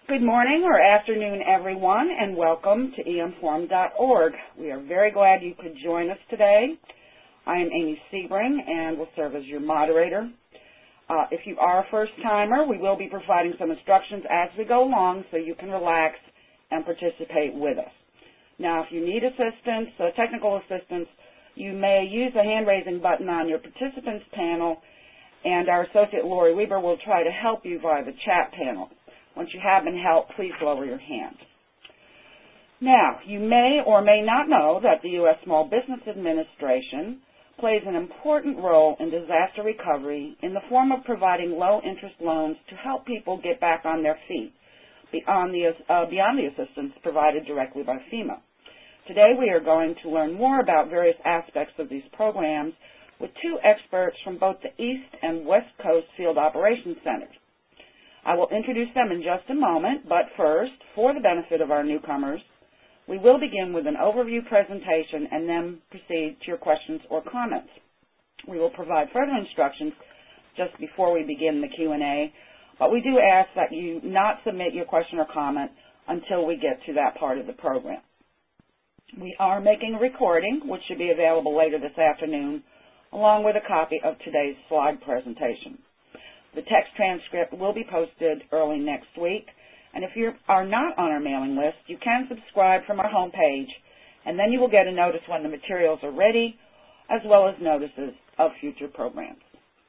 Good morning or afternoon, everyone, and welcome to emforum.org. We are very glad you could join us today. I am Amy Sebring and will serve as your moderator. If you are a first-timer, we will be providing some instructions as we go along so you can relax and participate with us. Now, if you need assistance, technical assistance, you may use the hand-raising button on your participants panel, and our associate Lori Weber will try to help you via the chat panel. Once you have been helped, please lower your hand. Now, you may or may not know that the U.S. Small Business Administration plays an important role in disaster recovery in the form of providing low-interest loans to help people get back on their feet beyond the assistance provided directly by FEMA. Today, we are going to learn more about various aspects of these programs with two experts from both the East and West Coast Field Operations Centers. I will introduce them in just a moment, but first, for the benefit of our newcomers, we will begin with an overview presentation and then proceed to your questions or comments. We will provide further instructions just before we begin the Q&A, but we do ask that you not submit your question or comment until we get to that part of the program. We are making a recording, which should be available later this afternoon, along with a copy of today's slide presentation. The text transcript will be posted early next week, and if you are not on our mailing list, you can subscribe from our homepage, and then you will get a notice when the materials are ready, as well as notices of future programs.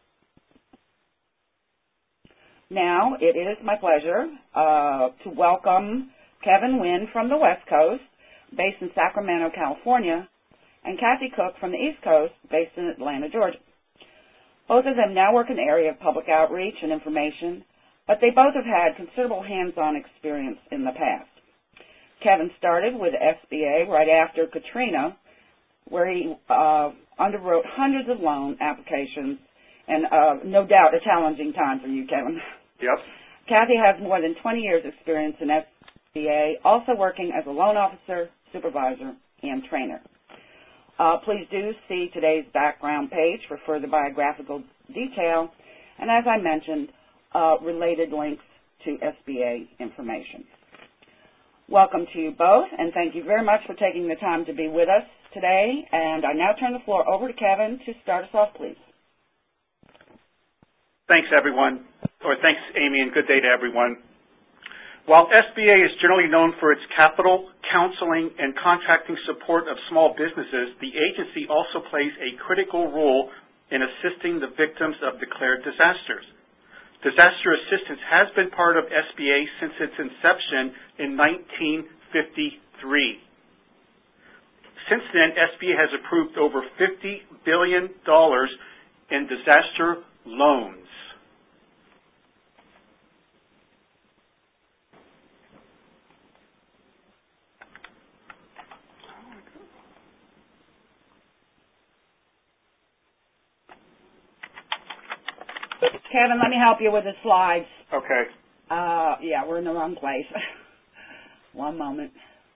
Now, it is my pleasure to welcome Kevin Wynn from the West Coast, based in Sacramento, California, and Kathy Cook from the East Coast, based in Atlanta, Georgia. Both of them now work in the area of public outreach and information, but they both have had considerable hands-on experience in the past. Kevin started with SBA right after Katrina, where he underwrote hundreds of loan applications, and no doubt a challenging time for you, Kevin. Yep. Kathy has more than 20 years' experience in SBA, also working as a loan officer, supervisor, and trainer. Please do see today's background page for further biographical detail, and as I mentioned, related links to SBA information. Welcome to you both, and thank you very much for taking the time to be with us today. And I now turn the floor over to Kevin to start us off, please. Thanks, everyone. Thanks, Amy, and good day to everyone. While SBA is generally known for its capital, counseling, and contracting support of small businesses, the agency also plays a critical role in assisting the victims of declared disasters. Disaster assistance has been part of SBA since its inception in 1953. Since then, SBA has approved over $50 billion in disaster loans. Kevin, let me help you with the slides. Okay. Yeah, we're in the wrong place. One moment.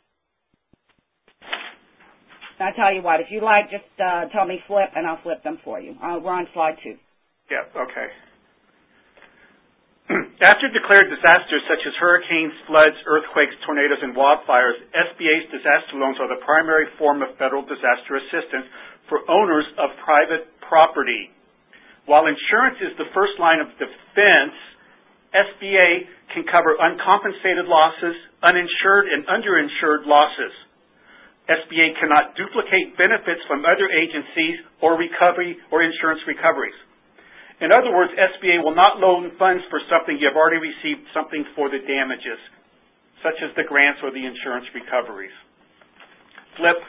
I'll tell you what, if you like, just tell me flip, and I'll flip them for you. We're on slide 2. Yeah, okay. After declared disasters such as hurricanes, floods, earthquakes, tornadoes, and wildfires, SBA's disaster loans are the primary form of federal disaster assistance for owners of private property. While insurance is the first line of defense, SBA can cover uncompensated losses, uninsured and underinsured losses. SBA cannot duplicate benefits from other agencies or insurance recoveries. In other words, SBA will not loan funds for something you have already received something for the damages, such as the grants or the insurance recoveries. Flip.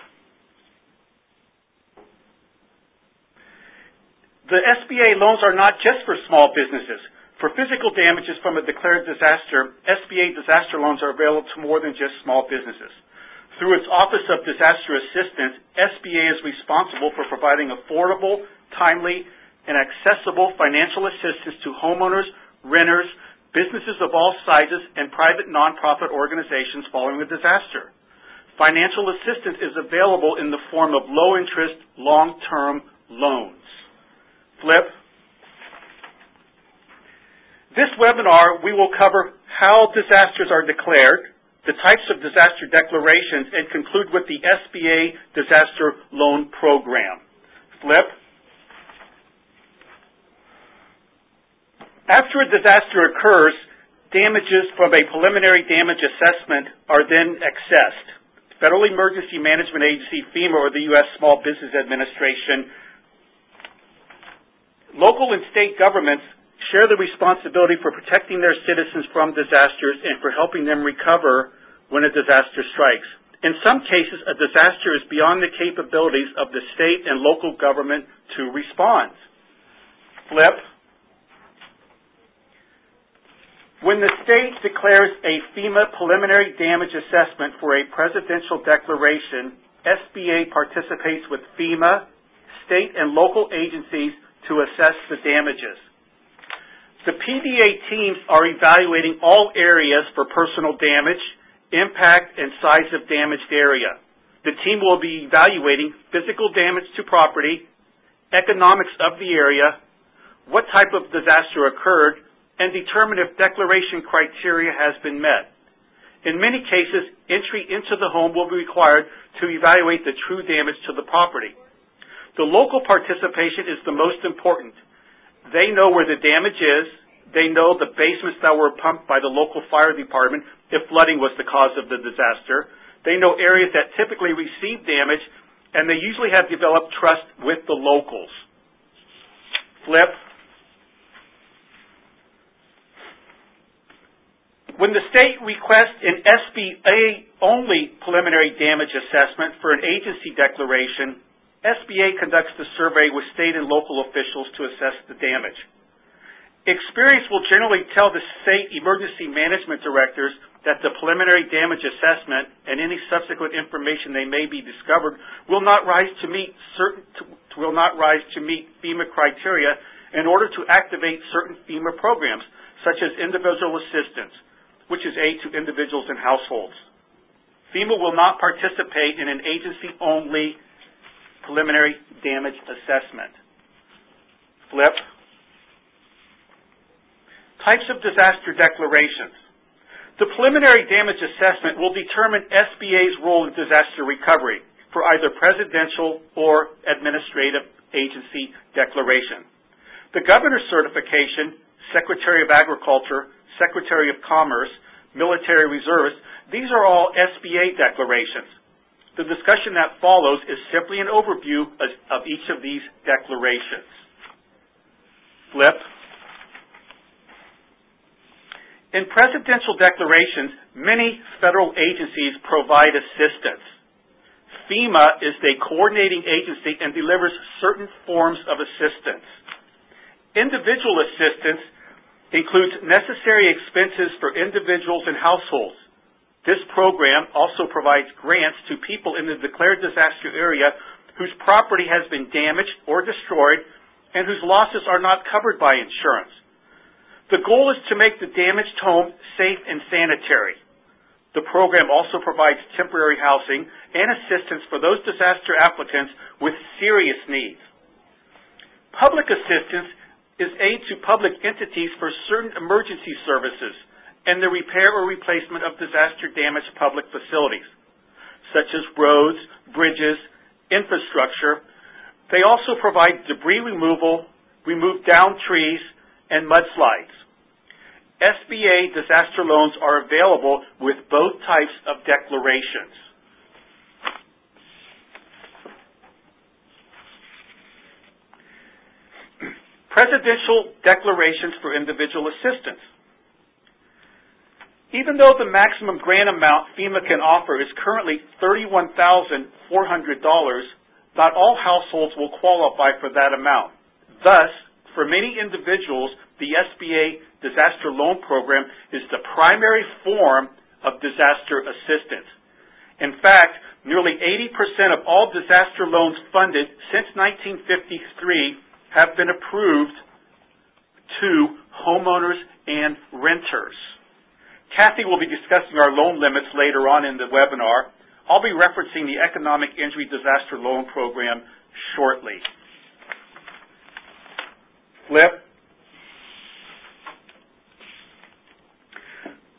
The SBA loans are not just for small businesses. For physical damages from a declared disaster, SBA disaster loans are available to more than just small businesses. Through its Office of Disaster Assistance, SBA is responsible for providing affordable, timely, and accessible financial assistance to homeowners, renters, businesses of all sizes, and private nonprofit organizations following a disaster. Financial assistance is available in the form of low-interest, long-term loans. Flip. This webinar, we will cover how disasters are declared, the types of disaster declarations, and conclude with the SBA Disaster Loan Program. Flip. After a disaster occurs, damages from a preliminary damage assessment are then assessed. Federal Emergency Management Agency, FEMA, or the U.S. Small Business Administration, local and state governments share the responsibility for protecting their citizens from disasters and for helping them recover when a disaster strikes. In some cases, a disaster is beyond the capabilities of the state and local government to respond. Flip. When the state declares a FEMA preliminary damage assessment for a presidential declaration, SBA participates with FEMA, state and local agencies to assess the damages. The PDA teams are evaluating all areas for personal damage, impact, and size of damaged area. The team will be evaluating physical damage to property, economics of the area, what type of disaster occurred, and determine if declaration criteria has been met. In many cases, entry into the home will be required to evaluate the true damage to the property. The local participation is the most important. They know where the damage is. They know the basements that were pumped by the local fire department if flooding was the cause of the disaster. They know areas that typically receive damage, and they usually have developed trust with the locals. Flip. When the state requests an SBA-only preliminary damage assessment for an agency declaration, SBA conducts the survey with state and local officials to assess the damage. Experience will generally tell the state emergency management directors that the preliminary damage assessment and any subsequent information they may be discovered will not rise to meet FEMA criteria in order to activate certain FEMA programs, such as individual assistance, which is aid to individuals and households. FEMA will not participate in an agency-only preliminary damage assessment. Flip. Types of disaster declarations. The preliminary damage assessment will determine SBA's role in disaster recovery for either presidential or administrative agency declaration. The governor's certification, Secretary of Agriculture, Secretary of Commerce, military reservists, these are all SBA declarations. The discussion that follows is simply an overview of each of these declarations. Flip. In presidential declarations, many federal agencies provide assistance. FEMA is the coordinating agency and delivers certain forms of assistance. Individual assistance includes necessary expenses for individuals and households. This program also provides grants to people in the declared disaster area whose property has been damaged or destroyed and whose losses are not covered by insurance. The goal is to make the damaged home safe and sanitary. The program also provides temporary housing and assistance for those disaster applicants with serious needs. Public assistance is aid to public entities for certain emergency services and the repair or replacement of disaster-damaged public facilities, such as roads, bridges, infrastructure. They also provide debris removal, remove downed trees, and mudslides. SBA disaster loans are available with both types of declarations. Presidential declarations for individual assistance. Even though the maximum grant amount FEMA can offer is currently $31,400, not all households will qualify for that amount. Thus, for many individuals, the SBA Disaster Loan Program is the primary form of disaster assistance. In fact, nearly 80% of all disaster loans funded since 1953 have been approved to homeowners and renters. Kathy will be discussing our loan limits later on in the webinar. I'll be referencing the Economic Injury Disaster Loan Program shortly. Flip.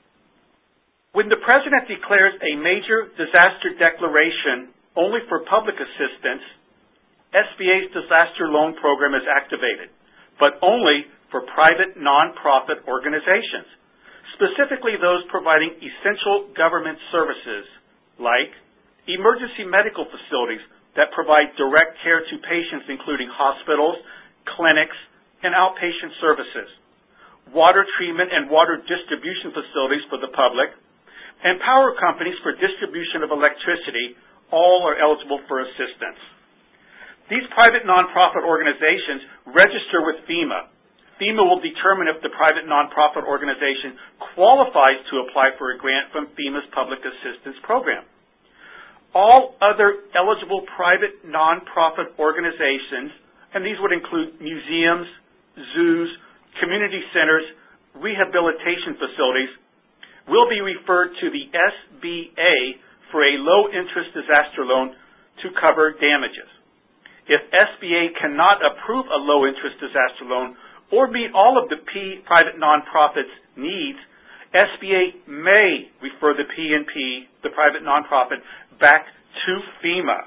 When the President declares a major disaster declaration only for public assistance, SBA's disaster loan program is activated, but only for private nonprofit organizations, specifically those providing essential government services like emergency medical facilities that provide direct care to patients, including hospitals, clinics, and outpatient services, water treatment and water distribution facilities for the public, and power companies for distribution of electricity. All are eligible for assistance. These private nonprofit organizations register with FEMA. FEMA will determine if the private nonprofit organization qualifies to apply for a grant from FEMA's Public Assistance Program. All other eligible private nonprofit organizations, and these would include museums, zoos, community centers, rehabilitation facilities, will be referred to the SBA for a low-interest disaster loan to cover damages. If SBA cannot approve a low-interest disaster loan or meet all of the private nonprofit's needs, SBA may refer the PNP, the private nonprofit, back to FEMA.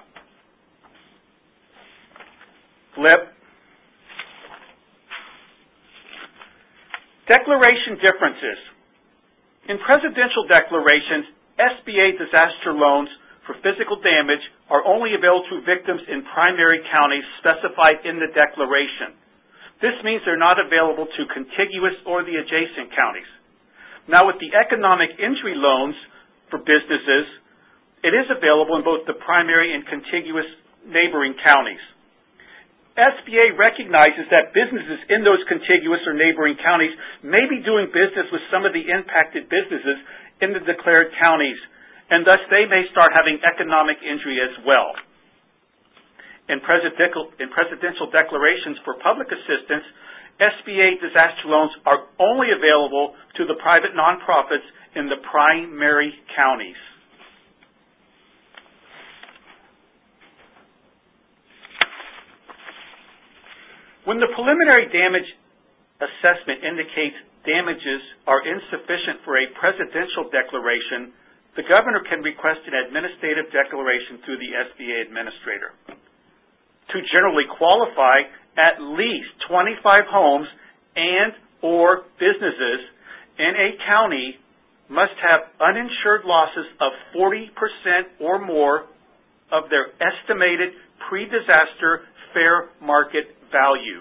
Flip. Declaration differences. In presidential declarations, SBA disaster loans for physical damage are only available to victims in primary counties specified in the declaration. This means they're not available to contiguous or the adjacent counties. Now, with the economic injury loans for businesses, it is available in both the primary and contiguous neighboring counties. SBA recognizes that businesses in those contiguous or neighboring counties may be doing business with some of the impacted businesses in the declared counties, and thus they may start having economic injury as well. In presidential declarations for public assistance, SBA disaster loans are only available to the private nonprofits in the primary counties. When the preliminary damage assessment indicates damages are insufficient for a presidential declaration, the governor can request an administrative declaration through the SBA administrator. To generally qualify, at least 25 homes and or businesses in a county must have uninsured losses of 40% or more of their estimated pre-disaster fair market value.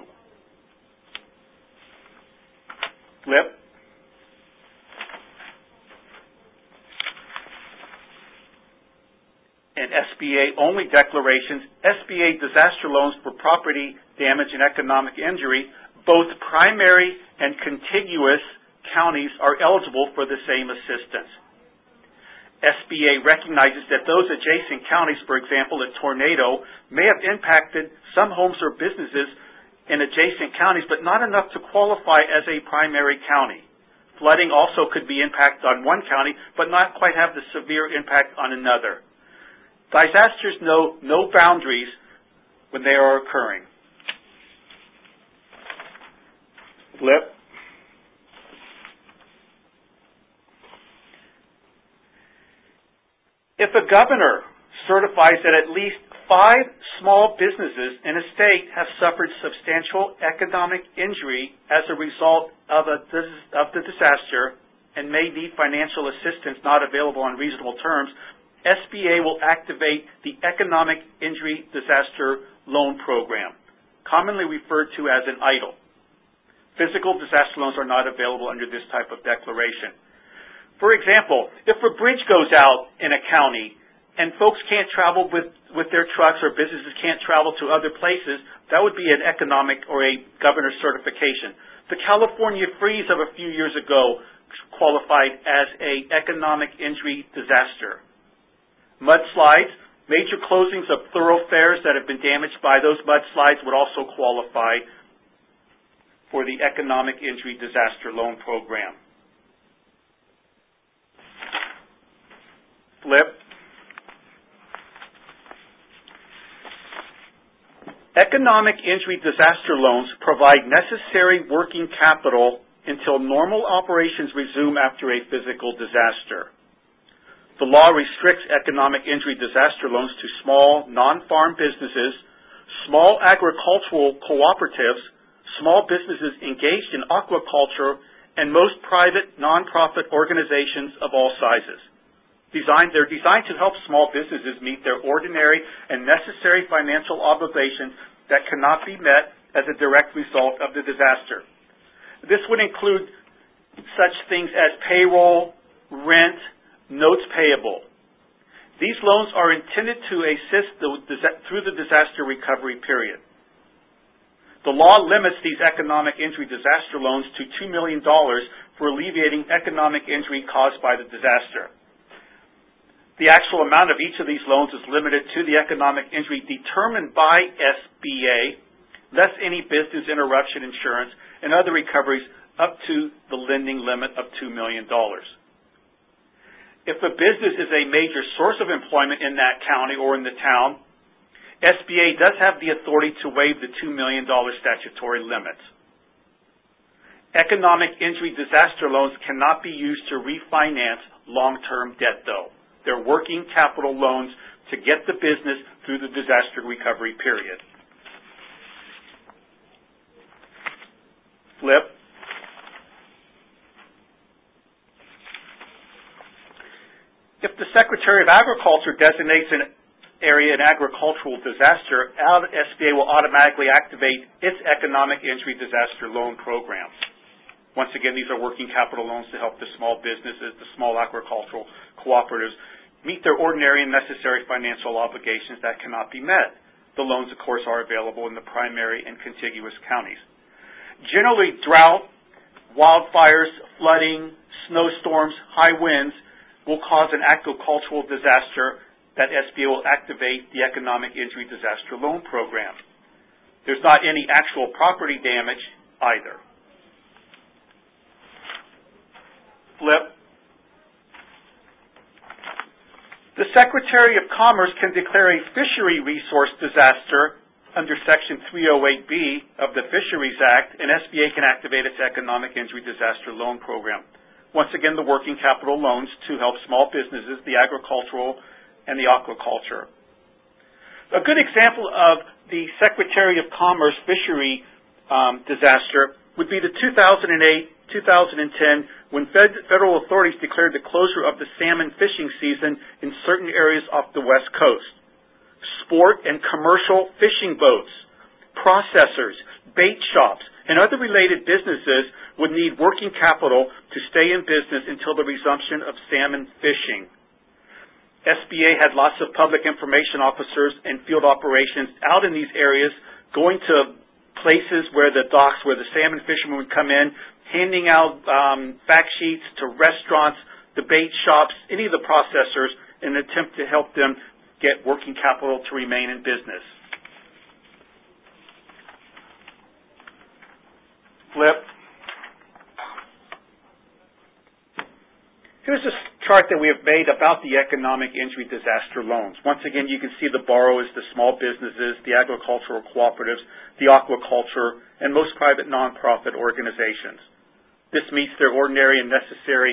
Flip. And SBA-only declarations, SBA disaster loans for property damage and economic injury, both primary and contiguous counties are eligible for the same assistance. SBA recognizes that those adjacent counties, for example, a tornado, may have impacted some homes or businesses in adjacent counties, but not enough to qualify as a primary county. Flooding also could be impact on one county, but not quite have the severe impact on another. Disasters know no boundaries when they are occurring. Flip. If a governor certifies that at least 5 small businesses in a state have suffered substantial economic injury as a result of the disaster and may need financial assistance not available on reasonable terms, SBA will activate the Economic Injury Disaster Loan Program, commonly referred to as an EIDL. Physical disaster loans are not available under this type of declaration. For example, if a bridge goes out in a county and folks can't travel with their trucks or businesses can't travel to other places, that would be an economic or a governor's certification. The California freeze of a few years ago qualified as an economic injury disaster. Mudslides, major closings of thoroughfares that have been damaged by those mudslides would also qualify for the Economic Injury Disaster Loan Program. Flip. Economic injury disaster loans provide necessary working capital until normal operations resume after a physical disaster. The law restricts economic injury disaster loans to small, non-farm businesses, small agricultural cooperatives, small businesses engaged in aquaculture, and most private nonprofit organizations of all sizes. They're designed to help small businesses meet their ordinary and necessary financial obligations that cannot be met as a direct result of the disaster. This would include such things as payroll, rent, notes payable. These loans are intended to assist through the disaster recovery period. The law limits these economic injury disaster loans to $2 million for alleviating economic injury caused by the disaster. The actual amount of each of these loans is limited to the economic injury determined by SBA, less any business interruption insurance and other recoveries up to the lending limit of $2 million. If a business is a major source of employment in that county or in the town, SBA does have the authority to waive the $2 million statutory limit. Economic injury disaster loans cannot be used to refinance long-term debt, though. They're working capital loans to get the business through the disaster recovery period. Flip. If the Secretary of Agriculture designates an area an agricultural disaster, SBA will automatically activate its economic injury disaster loan program. Once again, these are working capital loans to help the small businesses, the small agricultural cooperatives, meet their ordinary and necessary financial obligations that cannot be met. The loans, of course, are available in the primary and contiguous counties. Generally, drought, wildfires, flooding, snowstorms, high winds will cause an agricultural disaster that SBA will activate the Economic Injury Disaster Loan Program. There's not any actual property damage either. Flip. The Secretary of Commerce can declare a fishery resource disaster under Section 308B of the Fisheries Act, and SBA can activate its Economic Injury Disaster Loan Program. Once again, the working capital loans to help small businesses, the agricultural and the aquaculture. A good example of the Secretary of Commerce fishery disaster would be the 2008-2010 when federal authorities declared the closure of the salmon fishing season in certain areas off the West Coast. Sport and commercial fishing boats, processors, bait shops, and other related businesses would need working capital to stay in business until the resumption of salmon fishing. SBA had lots of public information officers and field operations out in these areas, going to places where the docks, where the salmon fishermen would come in, handing out fact sheets to restaurants, the bait shops, any of the processors, in an attempt to help them get working capital to remain in business. Flip. Here's a chart that we have made about the economic injury disaster loans. Once again, you can see the borrowers, the small businesses, the agricultural cooperatives, the aquaculture, and most private nonprofit organizations. This meets their ordinary and necessary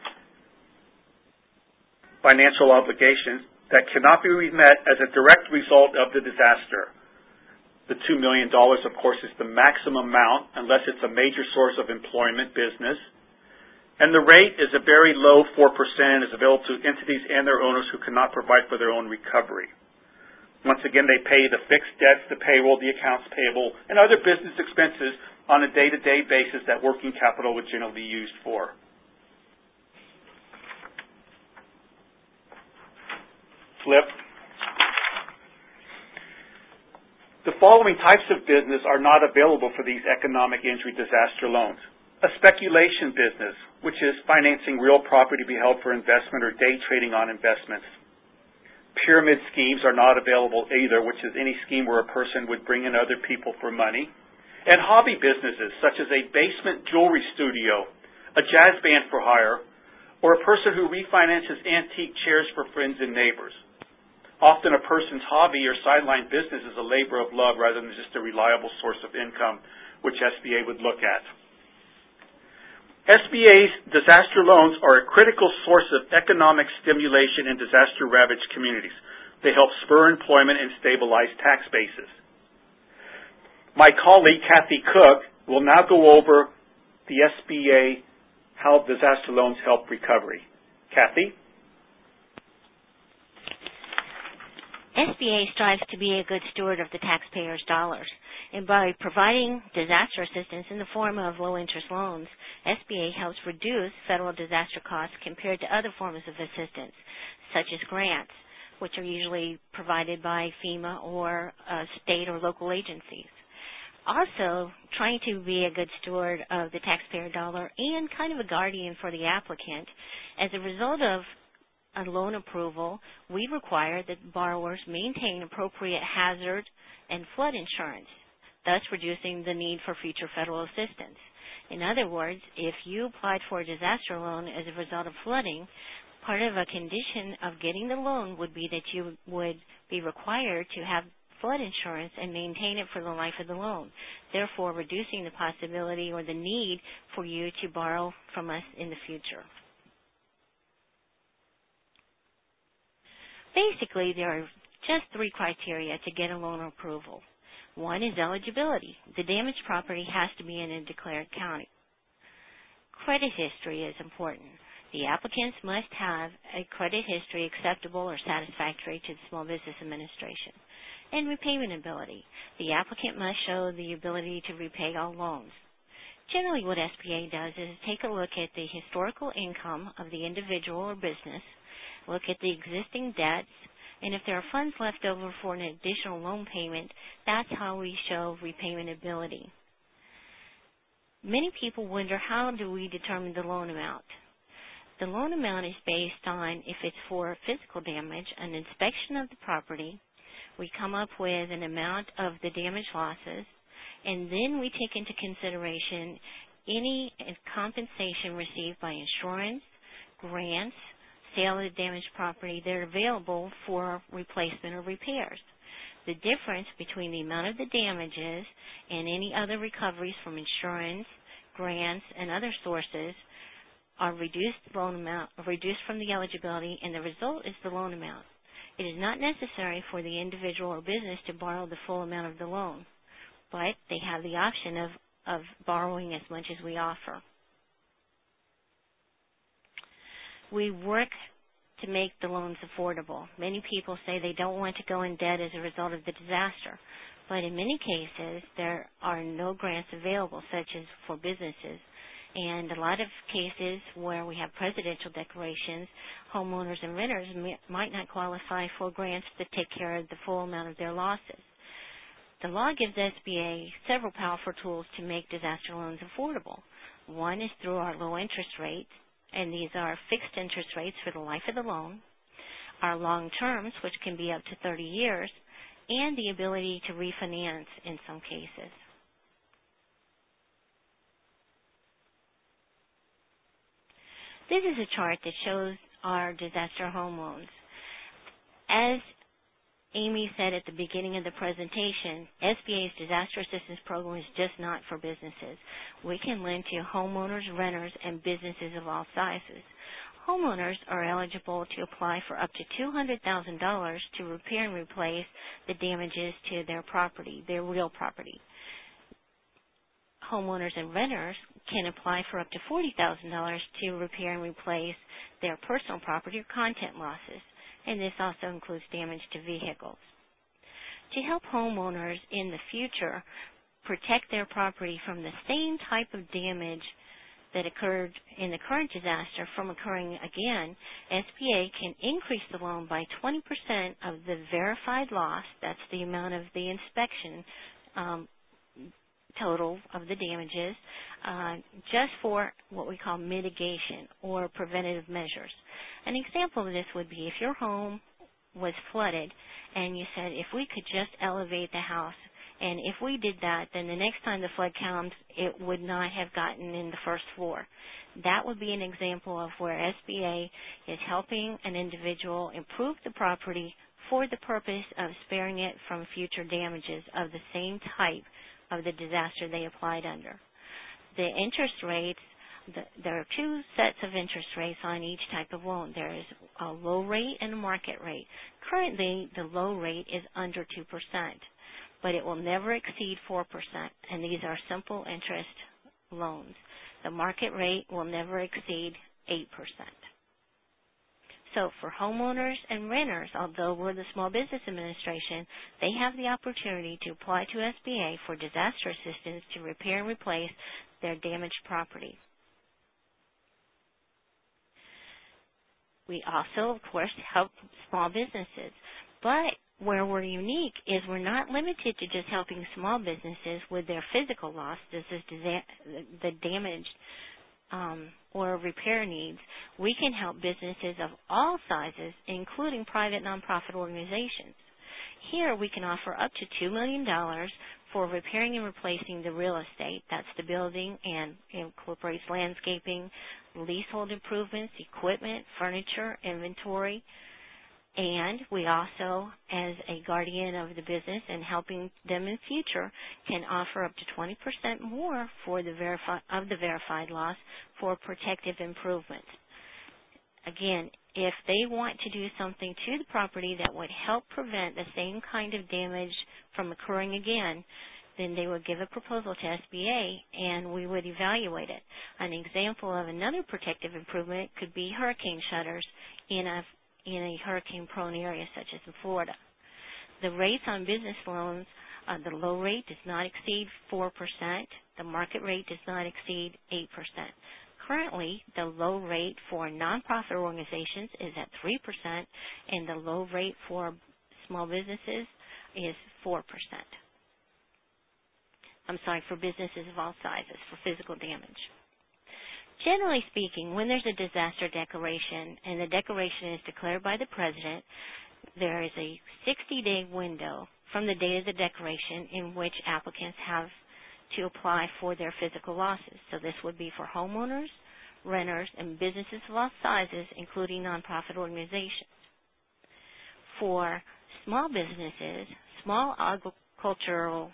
financial obligations that cannot be met as a direct result of the disaster. The $2 million, of course, is the maximum amount unless it's a major source of employment business. And the rate is a very low 4%, is available to entities and their owners who cannot provide for their own recovery. Once again, they pay the fixed debts, the payroll, the accounts payable, and other business expenses on a day-to-day basis that working capital would generally be used for. Flip. The following types of business are not available for these economic injury disaster loans. A speculation business, which is financing real property to be held for investment or day trading on investments. Pyramid schemes are not available either, which is any scheme where a person would bring in other people for money. And hobby businesses, such as a basement jewelry studio, a jazz band for hire, or a person who refinances antique chairs for friends and neighbors. Often a person's hobby or sideline business is a labor of love rather than just a reliable source of income, which SBA would look at. SBA's disaster loans are a critical source of economic stimulation in disaster-ravaged communities. They help spur employment and stabilize tax bases. My colleague, Kathy Cook, will now go over the SBA, how disaster loans help recovery. Kathy? SBA strives to be a good steward of the taxpayers' dollars, and by providing disaster assistance in the form of low-interest loans, SBA helps reduce federal disaster costs compared to other forms of assistance, such as grants, which are usually provided by FEMA or state or local agencies. Also, trying to be a good steward of the taxpayer dollar and kind of a guardian for the applicant. As a result of a loan approval, we require that borrowers maintain appropriate hazard and flood insurance, thus reducing the need for future federal assistance. In other words, if you applied for a disaster loan as a result of flooding, part of a condition of getting the loan would be that you would be required to have flood insurance and maintain it for the life of the loan, therefore reducing the possibility or the need for you to borrow from us in the future. Basically, there are just three criteria to get a loan approval. One is eligibility. The damaged property has to be in a declared county. Credit history is important. The applicants must have a credit history acceptable or satisfactory to the Small Business Administration. And repayment ability. The applicant must show the ability to repay all loans. Generally, what SBA does is take a look at the historical income of the individual or business, look at the existing debts, and if there are funds left over for an additional loan payment, that's how we show repayment ability. Many people wonder, how do we determine the loan amount? The loan amount is based on if it's for physical damage, an inspection of the property. We come up with an amount of the damage losses, and then we take into consideration any compensation received by insurance, grants, sale of the damaged property that are available for replacement or repairs. The difference between the amount of the damages and any other recoveries from insurance, grants, and other sources are reduced from the eligibility, and the result is the loan amount. It is not necessary for the individual or business to borrow the full amount of the loan, but they have the option of borrowing as much as we offer. We work to make the loans affordable. Many people say they don't want to go in debt as a result of the disaster, but in many cases there are no grants available, such as for businesses. And a lot of cases where we have presidential declarations, homeowners and renters might not qualify for grants to take care of the full amount of their losses. The law gives SBA several powerful tools to make disaster loans affordable. One is through our low interest rates, and these are fixed interest rates for the life of the loan, our long terms, which can be up to 30 years, and the ability to refinance in some cases. This is a chart that shows our disaster home loans. As Amy said at the beginning of the presentation, SBA's disaster assistance program is just not for businesses. We can lend to homeowners, renters, and businesses of all sizes. Homeowners are eligible to apply for up to $200,000 to repair and replace the damages to their property, their real property. Homeowners and renters can apply for up to $40,000 to repair and replace their personal property or content losses, and this also includes damage to vehicles. To help homeowners in the future protect their property from the same type of damage that occurred in the current disaster from occurring again, SBA can increase the loan by 20% of the verified loss, that's the amount of the inspection total of the damages, just for what we call mitigation or preventative measures. An example of this would be if your home was flooded and you said, if we could just elevate the house, and if we did that, then the next time the flood comes, it would not have gotten in the first floor. That would be an example of where SBA is helping an individual improve the property for the purpose of sparing it from future damages of the same type of the disaster they applied under. The interest rates there are two sets of interest rates on each type of loan. There is a low rate and a market rate. Currently, the low rate is under 2%, but it will never exceed 4%, and these are simple interest loans. The market rate will never exceed 8%. So for homeowners and renters, although we're the Small Business Administration, they have the opportunity to apply to SBA for disaster assistance to repair and replace their damaged property. We also, of course, help small businesses. But where we're unique is we're not limited to just helping small businesses with their physical loss, this is the damage or repair needs. We can help businesses of all sizes, including private nonprofit organizations. Here we can offer up to $2 million for repairing and replacing the real estate. That's the building and incorporates landscaping, leasehold improvements, equipment, furniture, inventory. And we also, as a guardian of the business and helping them in future, can offer up to 20% more for the verified loss for protective improvements. Again, if they want to do something to the property that would help prevent the same kind of damage from occurring again, then they would give a proposal to SBA and we would evaluate it. An example of another protective improvement could be hurricane shutters in a hurricane-prone area such as in Florida. The rates on business loans, the low rate does not exceed 4%. The market rate does not exceed 8%. Currently, the low rate for nonprofit organizations is at 3%, and the low rate for small businesses is 4%. For businesses of all sizes for physical damage. Generally speaking, when there's a disaster declaration and the declaration is declared by the President, there is a 60-day window from the date of the declaration in which applicants have to apply for their physical losses. So this would be for homeowners, renters, and businesses of all sizes, including nonprofit organizations. For small businesses, small agricultural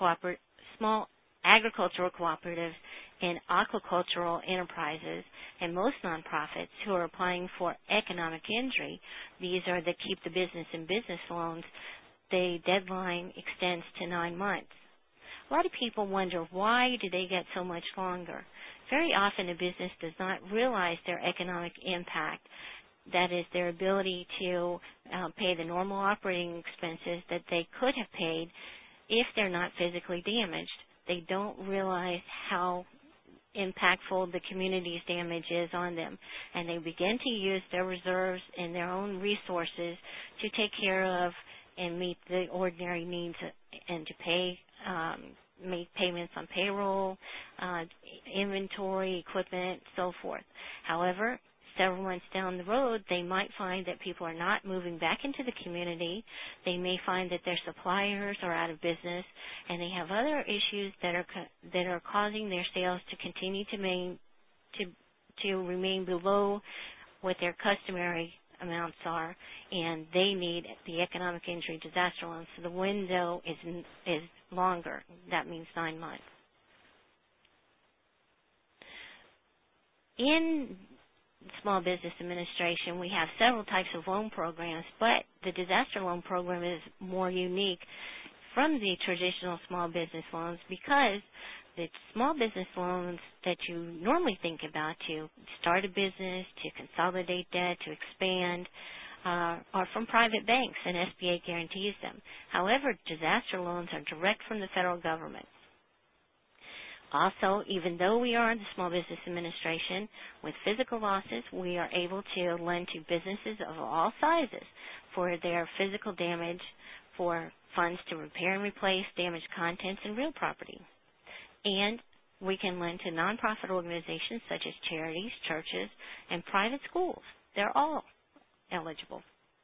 cooperatives, and aquacultural enterprises, and most nonprofits who are applying for economic injury, these are the Keep the Business in Business loans, the deadline extends to 9 months. A lot of people wonder, why do they get so much longer? Very often a business does not realize their economic impact, that is their ability to pay the normal operating expenses that they could have paid if they're not physically damaged. They don't realize how impactful the community's damage is on them, and they begin to use their reserves and their own resources to take care of and meet the ordinary needs and to make payments on payroll, inventory, equipment, so forth. However, several months down the road, they might find that people are not moving back into the community. They may find that their suppliers are out of business, and they have other issues that are causing their sales to continue to remain below what their customary amounts are, and they need the economic injury disaster loan. So the window is longer. That means 9 months. In Small Business Administration, we have several types of loan programs, but the disaster loan program is more unique from the traditional small business loans because the small business loans that you normally think about to start a business, to consolidate debt, to expand, are from private banks, and SBA guarantees them. However, disaster loans are direct from the federal government. Also, even though we are the Small Business Administration, with physical losses, we are able to lend to businesses of all sizes for their physical damage, for funds to repair and replace damaged contents and real property. And we can lend to nonprofit organizations such as charities, churches, and private schools. They're all eligible.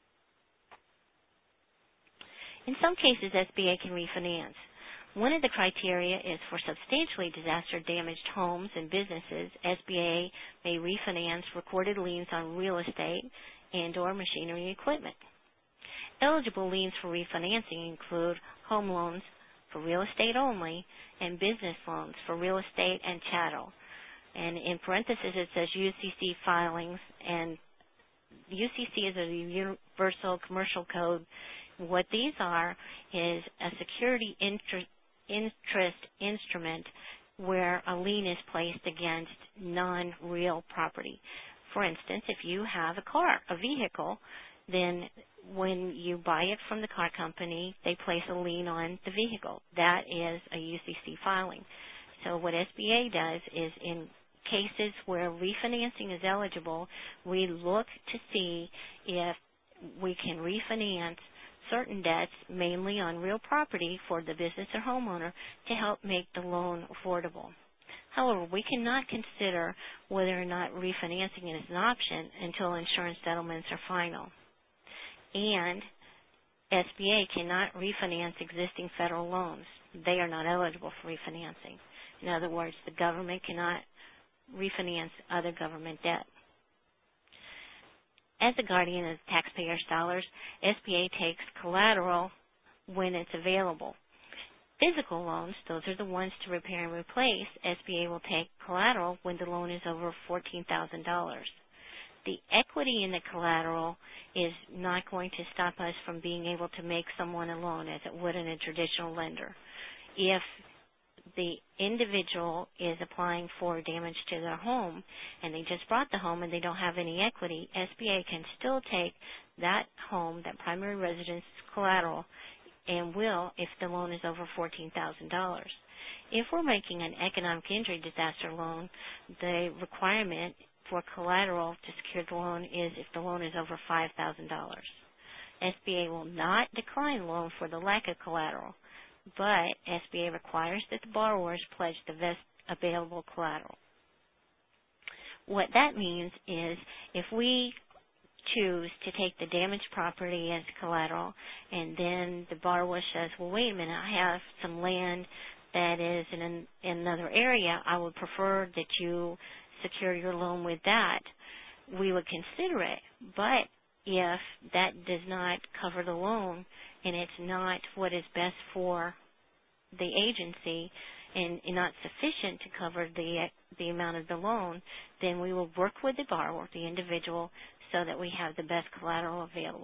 In some cases, SBA can refinance. One of the criteria is for substantially disaster-damaged homes and businesses, SBA may refinance recorded liens on real estate and or machinery and equipment. Eligible liens for refinancing include home loans for real estate only and business loans for real estate and chattel. And in parentheses it says UCC filings, and UCC is a Universal Commercial Code. What these are is a security interest instrument where a lien is placed against non-real property. For instance, if you have a vehicle, then when you buy it from the car company, they place a lien on the vehicle. That is a UCC filing. So what SBA does is, in cases where refinancing is eligible, we look to see if we can refinance certain debts, mainly on real property, for the business or homeowner to help make the loan affordable. However, we cannot consider whether or not refinancing is an option until insurance settlements are final. And SBA cannot refinance existing federal loans. They are not eligible for refinancing. In other words, the government cannot refinance other government debt. As a guardian of taxpayers' dollars, SBA takes collateral when it's available. Physical loans, those are the ones to repair and replace, SBA will take collateral when the loan is over $14,000. The equity in the collateral is not going to stop us from being able to make someone a loan as it would in a traditional lender. If the individual is applying for damage to their home and they just bought the home and they don't have any equity, SBA can still take that home, that primary residence collateral, and will if the loan is over $14,000. If we're making an economic injury disaster loan, the requirement for collateral to secure the loan is if the loan is over $5,000. SBA will not decline a loan for the lack of collateral, but SBA requires that the borrowers pledge the best available collateral. What that means is if we choose to take the damaged property as collateral and then the borrower says, well, wait a minute, I have some land that is in another area, I would prefer that you secure your loan with that, we would consider it. But if that does not cover the loan and it's not what is best for the agency and not sufficient to cover the amount of the loan, then we will work with the borrower, the individual, so that we have the best collateral available.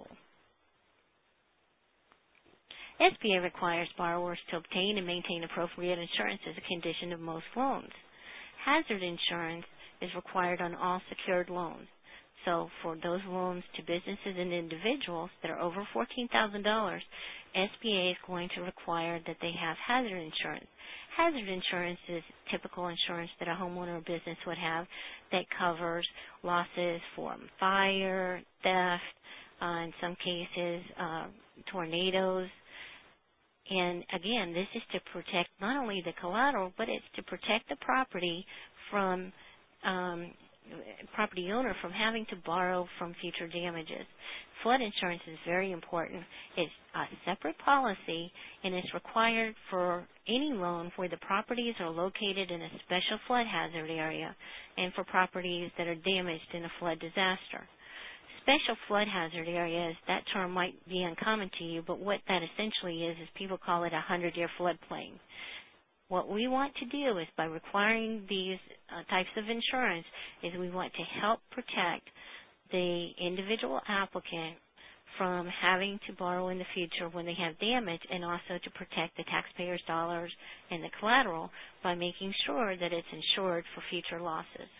SBA requires borrowers to obtain and maintain appropriate insurance as a condition of most loans. Hazard insurance is required on all secured loans. So for those loans to businesses and individuals that are over $14,000, SBA is going to require that they have hazard insurance. Hazard insurance is typical insurance that a homeowner or business would have that covers losses from fire, theft, in some cases tornadoes. And again, this is to protect not only the collateral, but it's to protect the property from property owner from having to borrow from future damages. Flood insurance is very important. It's a separate policy, and it's required for any loan where the properties are located in a special flood hazard area and for properties that are damaged in a flood disaster. Special flood hazard areas, that term might be uncommon to you, but what that essentially is people call it a 100-year floodplain. What we want to do is by requiring these types of insurance is we want to help protect the individual applicant from having to borrow in the future when they have damage, and also to protect the taxpayers' dollars and the collateral by making sure that it's insured for future losses.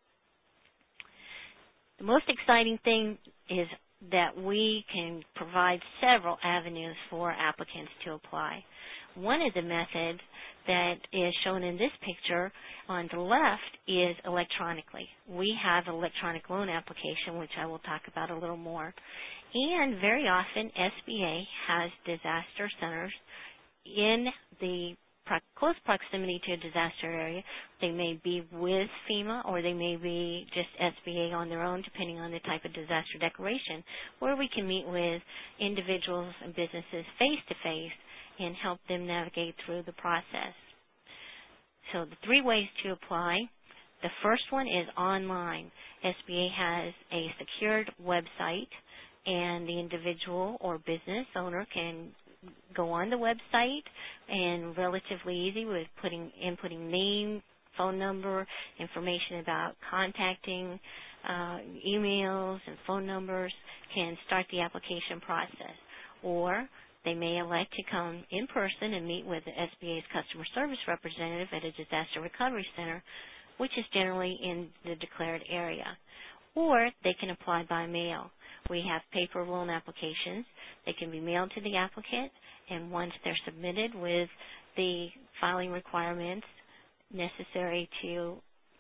The most exciting thing is that we can provide several avenues for applicants to apply. One of the methods that is shown in this picture on the left is electronically. We have an electronic loan application, which I will talk about a little more. And very often SBA has disaster centers in the close proximity to a disaster area. They may be with FEMA or they may be just SBA on their own, depending on the type of disaster declaration, where we can meet with individuals and businesses face-to-face and help them navigate through the process. So the three ways to apply. The first one is online. SBA has a secured website, and the individual or business owner can go on the website and relatively easy with inputting name, phone number, information about contacting, emails and phone numbers, can start the application process. Or they may elect to come in person and meet with the SBA's customer service representative at a disaster recovery center, which is generally in the declared area. Or they can apply by mail. We have paper loan applications. They can be mailed to the applicant, and once they're submitted with the filing requirements necessary to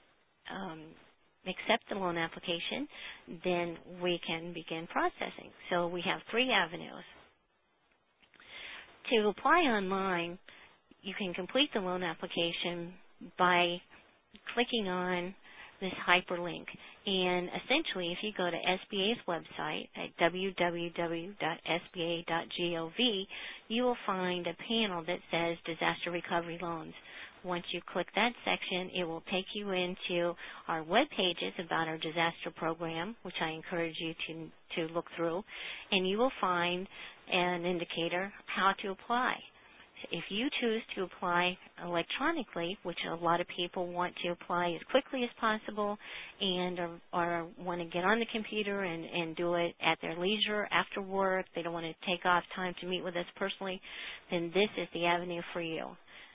accept the loan application, then we can begin processing. So we have 3 avenues. To apply online, you can complete the loan application by clicking on this hyperlink. And essentially, if you go to SBA's website at www.sba.gov, you will find a panel that says Disaster Recovery Loans. Once you click that section, it will take you into our web pages about our disaster program, which I encourage you to look through, and you will find an indicator how to apply. If you choose to apply electronically, which a lot of people want to apply as quickly as possible and or want to get on the computer and do it at their leisure after work, they don't want to take off time to meet with us personally, then this is the avenue for you.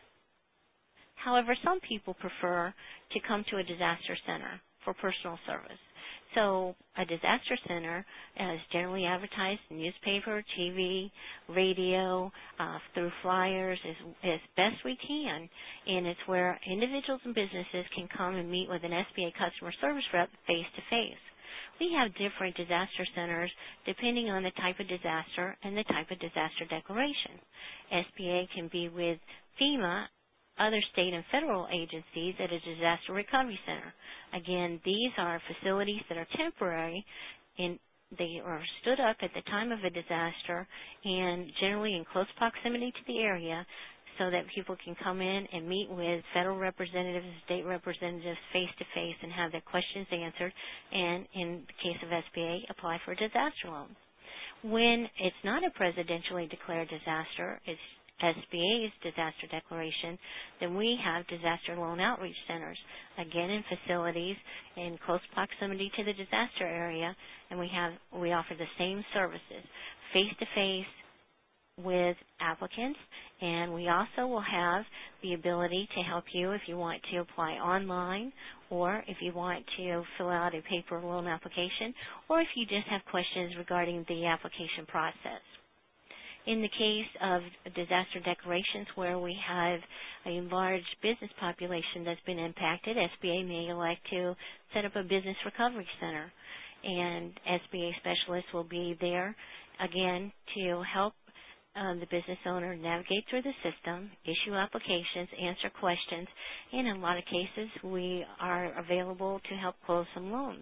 However, some people prefer to come to a disaster center for personal service. So a disaster center is generally advertised in newspaper, TV, radio, through flyers as best we can. And it's where individuals and businesses can come and meet with an SBA customer service rep face-to-face. We have different disaster centers depending on the type of disaster and the type of disaster declaration. SBA can be with FEMA, other state and federal agencies at a disaster recovery center. Again, these are facilities that are temporary, and they are stood up at the time of a disaster and generally in close proximity to the area so that people can come in and meet with federal representatives and state representatives face-to-face and have their questions answered, and in the case of SBA, apply for a disaster loan. When it's not a presidentially declared disaster, it's SBA's disaster declaration, then we have disaster loan outreach centers, again in facilities in close proximity to the disaster area, and we offer the same services, face-to-face with applicants, and we also will have the ability to help you if you want to apply online, or if you want to fill out a paper loan application, or if you just have questions regarding the application process. In the case of disaster declarations where we have a large business population that's been impacted, SBA may elect to set up a business recovery center, and SBA specialists will be there, again, to help the business owner navigate through the system, issue applications, answer questions, and in a lot of cases we are available to help close some loans.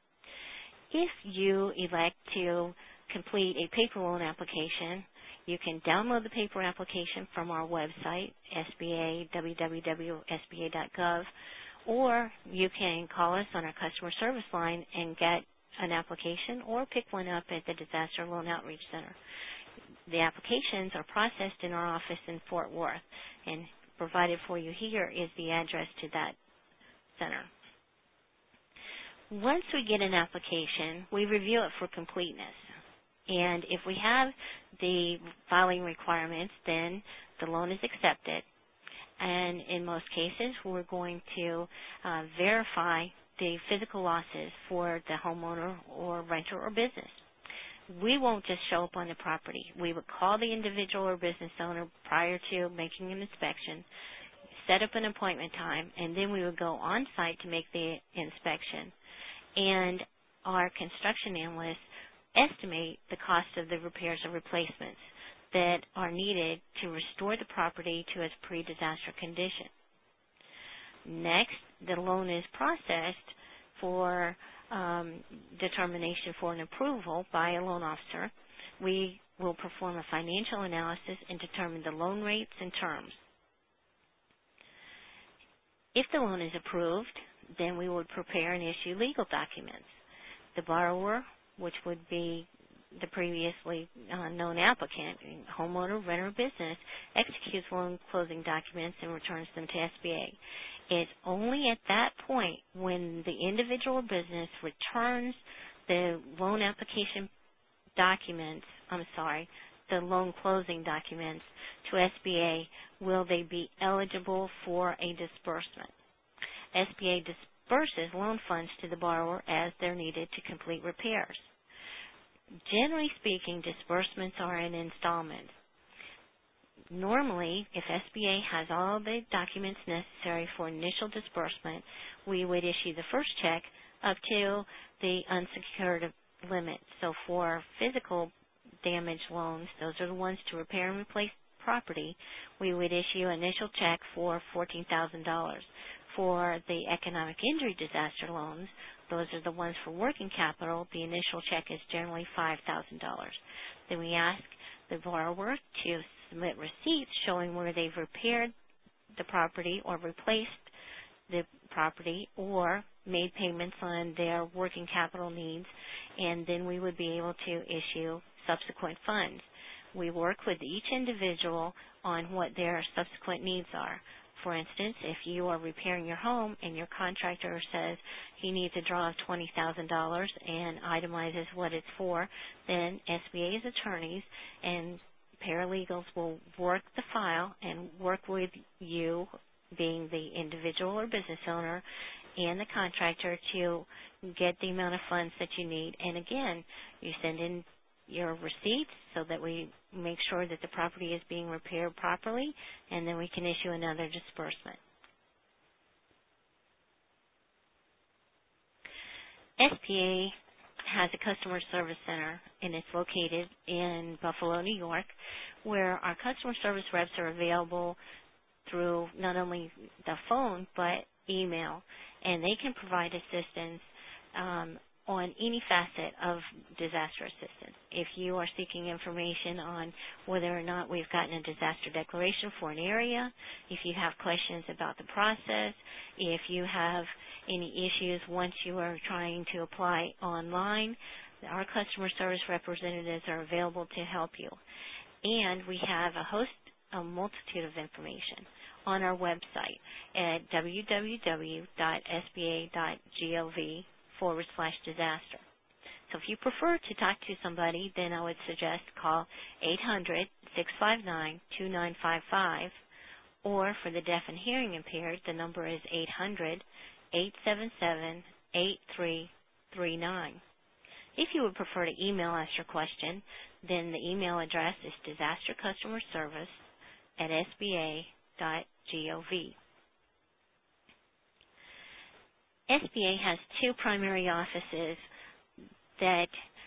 If you elect to complete a paper loan application, you can download the paper application from our website, www.sba.gov, or you can call us on our customer service line and get an application or pick one up at the Disaster Loan Outreach Center. The applications are processed in our office in Fort Worth, and provided for you here is the address to that center. Once we get an application, we review it for completeness. And if we have the filing requirements, then the loan is accepted. And in most cases, we're going to verify the physical losses for the homeowner or renter or business. We won't just show up on the property. We would call the individual or business owner prior to making an inspection, set up an appointment time, and then we would go on site to make the inspection. And our construction analysts estimate the cost of the repairs or replacements that are needed to restore the property to its pre-disaster condition. Next, the loan is processed for determination for an approval by a loan officer. We will perform a financial analysis and determine the loan rates and terms. If the loan is approved, then we would prepare and issue legal documents. The borrower, which would be the previously known applicant, homeowner, renter, business, executes loan closing documents and returns them to SBA. It's only at that point when the individual business returns the loan application documents, the loan closing documents to SBA will they be eligible for a disbursement. SBA disburses loan funds to the borrower as they're needed to complete repairs. Generally speaking, disbursements are in installments. Normally, if SBA has all the documents necessary for initial disbursement, we would issue the first check up to the unsecured limit. So for physical damage loans, those are the ones to repair and replace property, we would issue an initial check for $14,000. For the economic injury disaster loans, those are the ones for working capital, the initial check is generally $5,000. Then we ask the borrower to submit receipts showing where they've repaired the property or replaced the property or made payments on their working capital needs, and then we would be able to issue subsequent funds. We work with each individual on what their subsequent needs are. For instance, if you are repairing your home and your contractor says he needs a draw of $20,000 and itemizes what it's for, then SBA's attorneys and paralegals will work the file and work with you, being the individual or business owner, and the contractor to get the amount of funds that you need. And again, you send in your receipts so that we make sure that the property is being repaired properly, and then we can issue another disbursement. SBA has a customer service center, and it's located in Buffalo, New York, where our customer service reps are available through not only the phone but email, and they can provide assistance on any facet of disaster assistance. If you are seeking information on whether or not we've gotten a disaster declaration for an area, if you have questions about the process, if you have any issues once you are trying to apply online, our customer service representatives are available to help you. And we have a multitude of information on our website at www.sba.gov/disaster. So if you prefer to talk to somebody, then I would suggest call 800-659-2955, or for the deaf and hearing impaired, the number is 800-877-8339. If you would prefer to email us your question, then the email address is disastercustomerservice@sba.gov. SBA has two primary offices that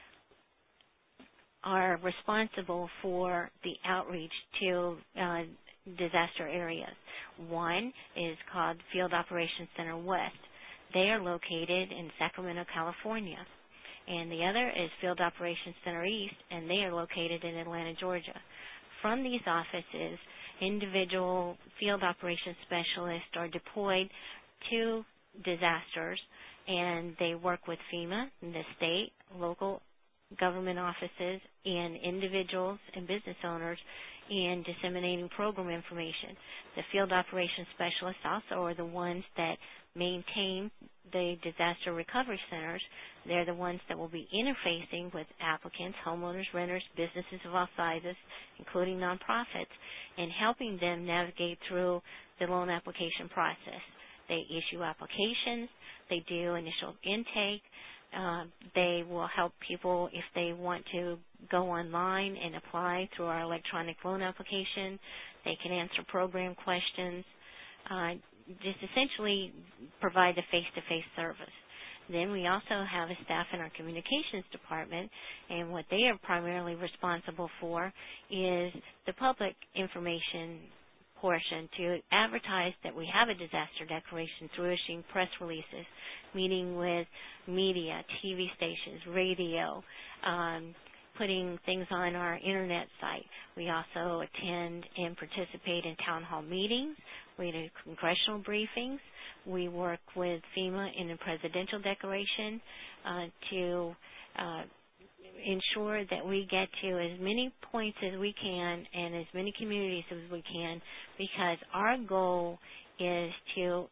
are responsible for the outreach to disaster areas. One is called Field Operations Center West. They are located in Sacramento, California. And the other is Field Operations Center East, and they are located in Atlanta, Georgia. From these offices, individual field operations specialists are deployed to disasters, and they work with FEMA, the state, local government offices, and individuals and business owners in disseminating program information. The field operations specialists also are the ones that maintain the disaster recovery centers. They're the ones that will be interfacing with applicants, homeowners, renters, businesses of all sizes, including nonprofits, and helping them navigate through the loan application process. They issue applications. They do initial intake. They will help people if they want to go online and apply through our electronic loan application. They can answer program questions. Just essentially provide the face-to-face service. Then we also have a staff in our communications department, and what they are primarily responsible for is the public information portion, to advertise that we have a disaster declaration through issuing press releases, meeting with media, TV stations, radio, putting things on our internet site. We also attend and participate in town hall meetings. We do congressional briefings. We work with FEMA in the presidential declaration to ensure that we get to as many points as we can and as many communities as we can, because our goal is to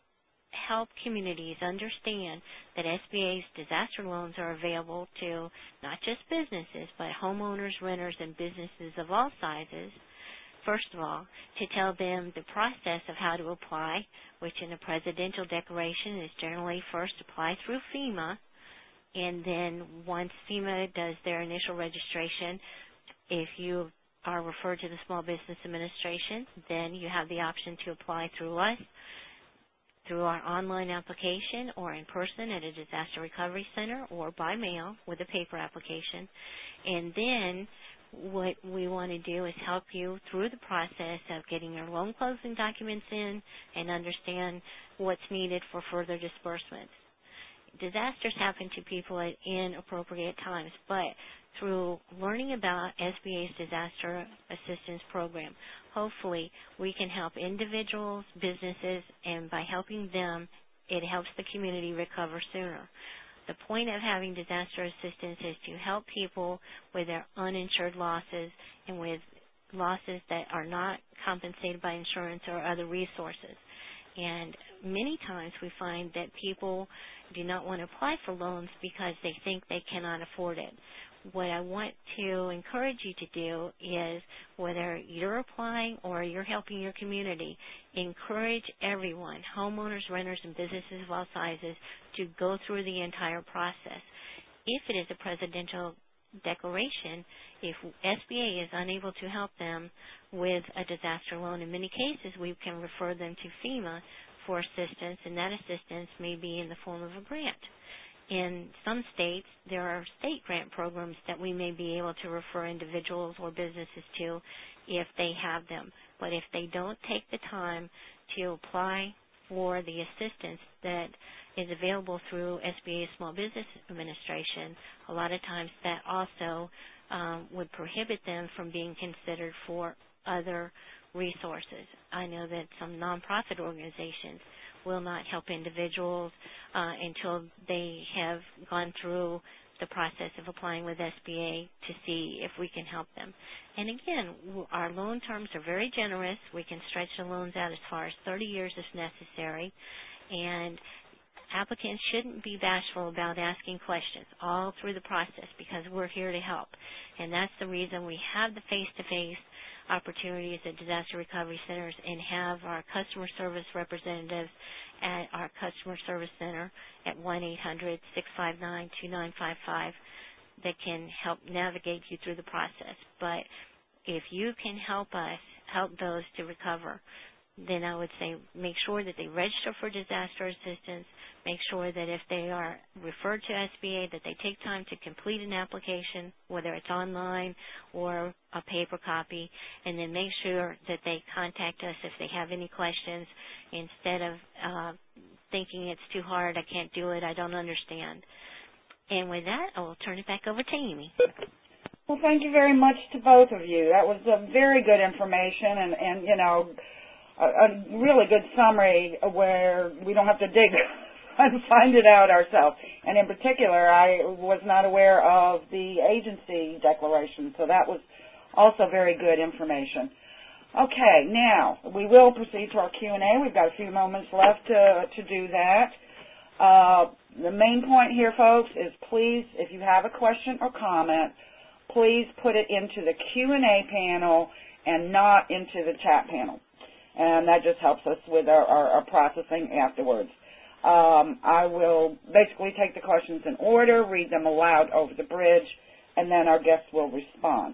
help communities understand that SBA's disaster loans are available to not just businesses, but homeowners, renters, and businesses of all sizes. First of all, to tell them the process of how to apply, which in a presidential declaration is generally first apply through FEMA, and then once FEMA does their initial registration, if you are referred to the Small Business Administration, then you have the option to apply through us, through our online application, or in person at a disaster recovery center, or by mail with a paper application. And then what we want to do is help you through the process of getting your loan closing documents in and understand what's needed for further disbursements. Disasters happen to people at inappropriate times, but through learning about SBA's disaster assistance program, hopefully we can help individuals, businesses, and by helping them, it helps the community recover sooner. The point of having disaster assistance is to help people with their uninsured losses and with losses that are not compensated by insurance or other resources. And many times we find that people do not want to apply for loans because they think they cannot afford it. What I want to encourage you to do is, whether you're applying or you're helping your community, encourage everyone, homeowners, renters, and businesses of all sizes, to go through the entire process. If it is a presidential declaration, if SBA is unable to help them with a disaster loan, in many cases we can refer them to FEMA for assistance, and that assistance may be in the form of a grant. In some states, there are state grant programs that we may be able to refer individuals or businesses to if they have them. But if they don't take the time to apply for the assistance that is available through SBA Small Business Administration, a lot of times that also would prohibit them from being considered for other resources. I know that some nonprofit organizations will not help individuals until they have gone through the process of applying with SBA to see if we can help them. And again, our loan terms are very generous. We can stretch the loans out as far as 30 years if necessary. And applicants shouldn't be bashful about asking questions all through the process, because we're here to help. And that's the reason we have the face-to-face opportunities at disaster recovery centers and have our customer service representatives at our customer service center at 1-800-659-2955 that can help navigate you through the process. But if you can help us help those to recover, then I would say make sure that they register for disaster assistance, make sure that if they are referred to SBA, that they take time to complete an application, whether it's online or a paper copy, and then make sure that they contact us if they have any questions instead of thinking it's too hard, I can't do it, I don't understand. And with that, I will turn it back over to Amy. Well, thank you very much to both of you. That was a very good information and you know, a really good summary where we don't have to dig and find it out ourselves. And in particular, I was not aware of the agency declaration, so that was also very good information. Okay, now we will proceed to our Q&A. We've got a few moments left to do that. The main point here, folks, is please, if you have a question or comment, please put it into the Q&A panel and not into the chat panel. And that just helps us with our processing afterwards. I will basically take the questions in order, read them aloud over the bridge, and then our guests will respond.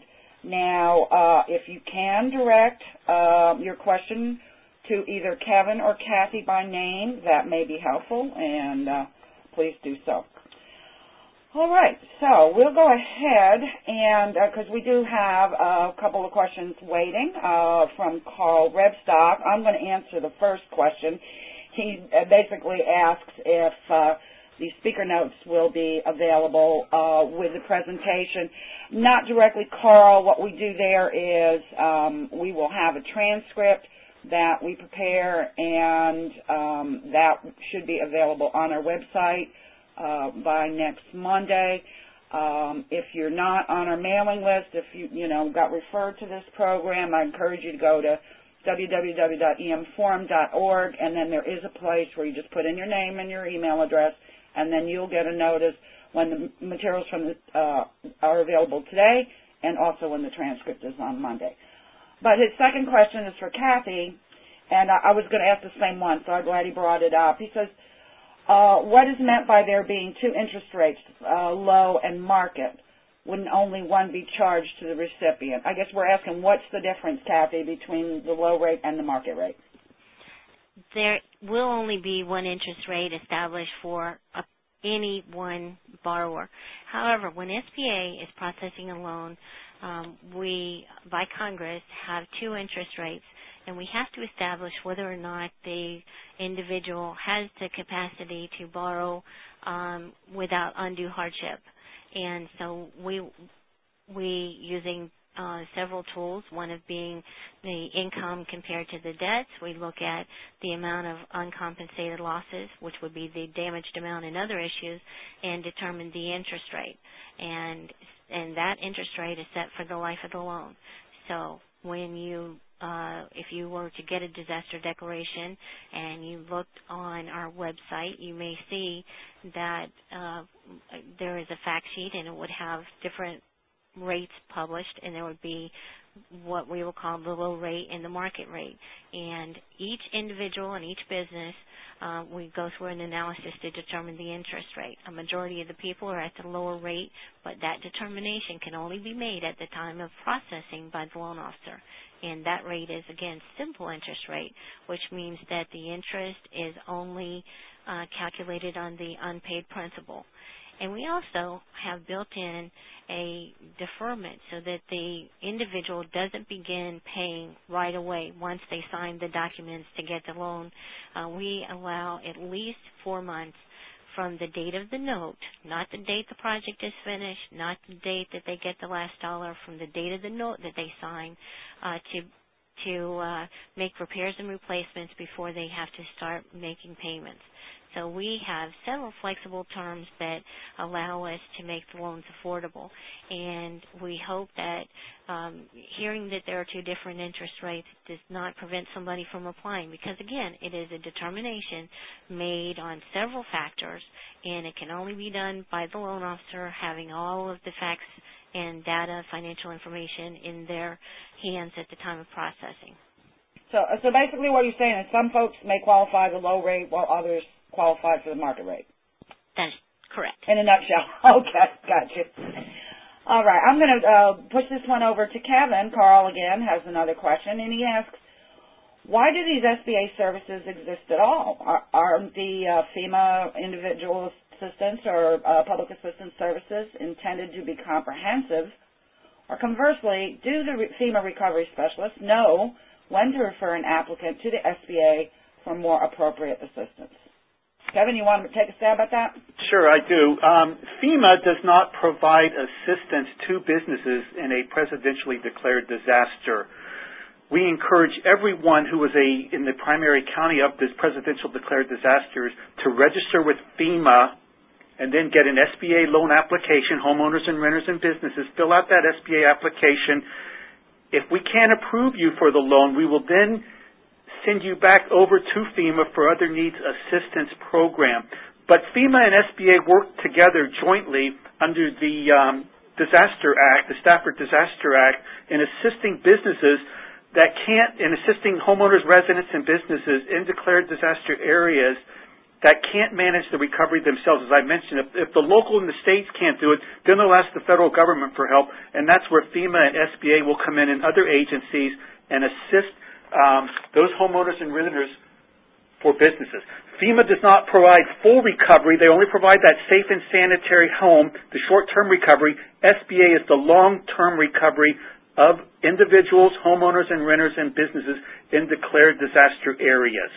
Now, if you can direct your question to either Kevin or Kathy by name, that may be helpful, and please do so. All right, so we'll go ahead and, because we do have a couple of questions waiting from Carl Rebstock, I'm going to answer the first question. He basically asks if the speaker notes will be available with the presentation. Not directly, Carl. What we do there is we will have a transcript that we prepare, and that should be available on our website by next Monday. If you're not on our mailing list, if you got referred to this program, I encourage you to go to www.emforum.org, and then there is a place where you just put in your name and your email address, and then you'll get a notice when the materials are available today, and also when the transcript is on Monday. But his second question is for Kathy, and I was going to ask the same one, so I'm glad he brought it up. He says, what is meant by there being two interest rates, low and market? Wouldn't only one be charged to the recipient? I guess we're asking, what's the difference, Kathy, between the low rate and the market rate? There will only be one interest rate established for any one borrower. However, when SBA is processing a loan, we, by Congress, have two interest rates, and we have to establish whether or not the individual has the capacity to borrow without undue hardship. And so we using several tools, one of being the income compared to the debts. We look at the amount of uncompensated losses, which would be the damaged amount and other issues, and determine the interest rate. And that interest rate is set for the life of the loan. So when you if you were to get a disaster declaration and you looked on our website, you may see that there is a fact sheet, and it would have different rates published, and there would be what we will call the low rate and the market rate. And each individual and each business, we go through an analysis to determine the interest rate. A majority of the people are at the lower rate, but that determination can only be made at the time of processing by the loan officer. And that rate is, again, simple interest rate, which means that the interest is only calculated on the unpaid principal. And we also have built in a deferment so that the individual doesn't begin paying right away once they sign the documents to get the loan. We allow at least 4 months from the date of the note, not the date the project is finished, not the date that they get the last dollar, from the date of the note that they sign, to make repairs and replacements before they have to start making payments. So we have several flexible terms that allow us to make the loans affordable. And we hope that hearing that there are two different interest rates does not prevent somebody from applying, because, again, it is a determination made on several factors, and it can only be done by the loan officer having all of the facts and data, financial information in their hands at the time of processing. So basically what you're saying is some folks may qualify the low rate while others qualified for the market rate. That's correct. In a nutshell. Okay, gotcha. All right, I'm going to push this one over to Kevin. Carl, again, has another question, and he asks, why do these SBA services exist at all? Aren't the FEMA individual assistance or public assistance services intended to be comprehensive? Or conversely, do the FEMA recovery specialists know when to refer an applicant to the SBA for more appropriate assistance? Kevin, you want to take a stab at that? Sure, I do. FEMA does not provide assistance to businesses in a presidentially declared disaster. We encourage everyone who is in the primary county of this presidential declared disasters to register with FEMA and then get an SBA loan application, homeowners and renters and businesses. Fill out that SBA application. If we can't approve you for the loan, we will then send you back over to FEMA for other needs assistance program. But FEMA and SBA work together jointly under the Disaster Act, the Stafford Disaster Act, in assisting businesses that can't, in assisting homeowners, residents, and businesses in declared disaster areas that can't manage the recovery themselves. As I mentioned, if the local and the states can't do it, then they'll ask the federal government for help, and that's where FEMA and SBA will come in and other agencies and assist those homeowners and renters for businesses. FEMA does not provide full recovery. They only provide that safe and sanitary home, the short-term recovery. SBA is the long-term recovery of individuals, homeowners and renters and businesses in declared disaster areas.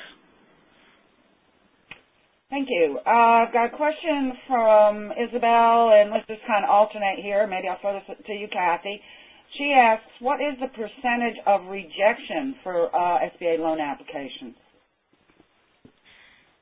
Thank you. I've got a question from Isabel, and let's just kind of alternate here. Maybe I'll throw this to you, Kathy. She asks, what is the percentage of rejection for SBA loan applications?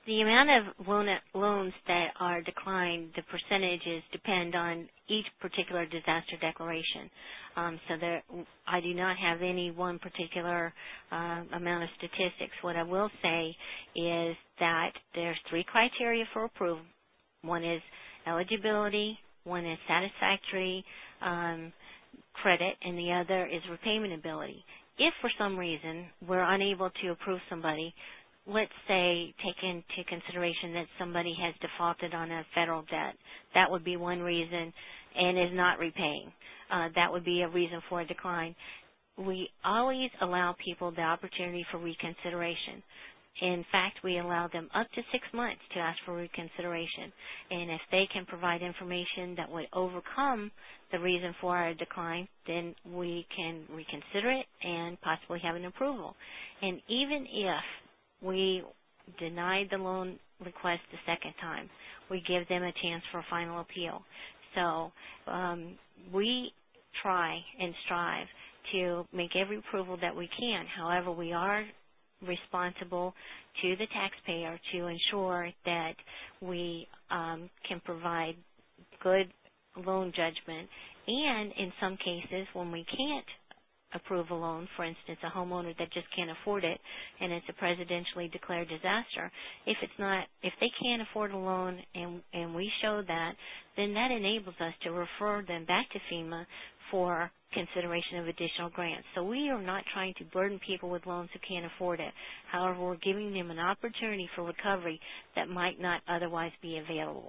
The amount of loans that are declined, the percentages depend on each particular disaster declaration. I do not have any one particular amount of statistics. What I will say is that there's 3 criteria for approval. One is eligibility, one is satisfactory credit, and the other is repayment ability. If for some reason we're unable to approve somebody, let's say take into consideration that somebody has defaulted on a federal debt, that would be one reason, and is not repaying. That would be a reason for a decline. We always allow people the opportunity for reconsideration. In fact, we allow them up to 6 months to ask for reconsideration. And if they can provide information that would overcome the reason for our decline, then we can reconsider it and possibly have an approval. And even if we denied the loan request the second time, we give them a chance for a final appeal. So we try and strive to make every approval that we can. However, we are responsible to the taxpayer to ensure that we can provide good loan judgment. And in some cases, when we can't approve a loan, for instance, a homeowner that just can't afford it and it's a presidentially declared disaster, if they can't afford a loan and we show that, then that enables us to refer them back to FEMA for consideration of additional grants. So we are not trying to burden people with loans who can't afford it. However, we're giving them an opportunity for recovery that might not otherwise be available.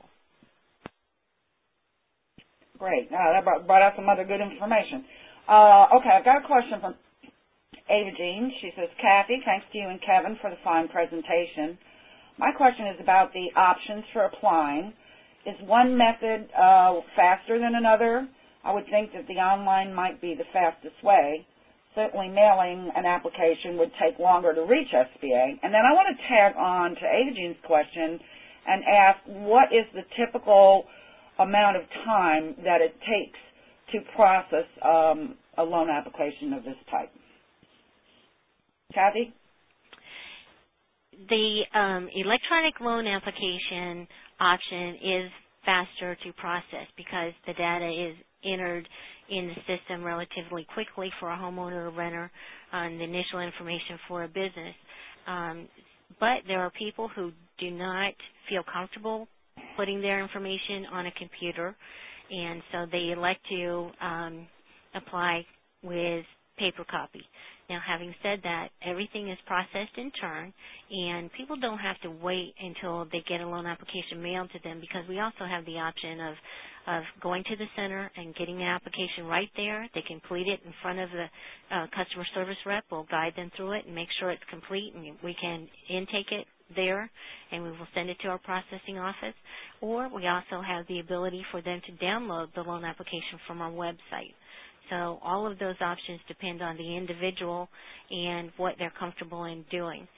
Great. That brought out some other good information. Okay, I've got a question from Ava Jean. She says, Kathy, thanks to you and Kevin for the fine presentation. My question is about the options for applying. Is one method faster than another? I would think that the online might be the fastest way. Certainly mailing an application would take longer to reach SBA. And then I want to tag on to Ava Jean's question and ask, what is the typical amount of time that it takes to process a loan application of this type? Kathy? The electronic loan application option is faster to process because the data is entered in the system relatively quickly for a homeowner or renter on the initial information for a business. But there are people who do not feel comfortable putting their information on a computer, and so they elect to apply with paper copy. Now, having said that, everything is processed in turn, and people don't have to wait until they get a loan application mailed to them because we also have the option of going to the center and getting the application right there. They complete it in front of the customer service rep. We'll guide them through it and make sure it's complete, and we can intake it there, and we will send it to our processing office. Or we also have the ability for them to download the loan application from our website. So all of those options depend on the individual and what they're comfortable in doing.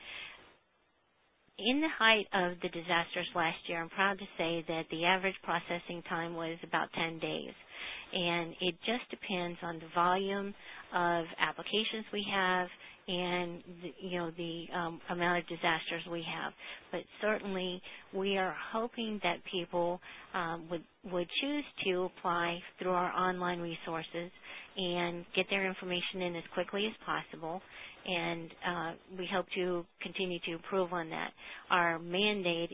In the height of the disasters last year, I'm proud to say that the average processing time was about 10 days. And it just depends on the volume of applications we have and the amount of disasters we have. But certainly we are hoping that people would choose to apply through our online resources and get their information in as quickly as possible. And we hope to continue to improve on that. Our mandate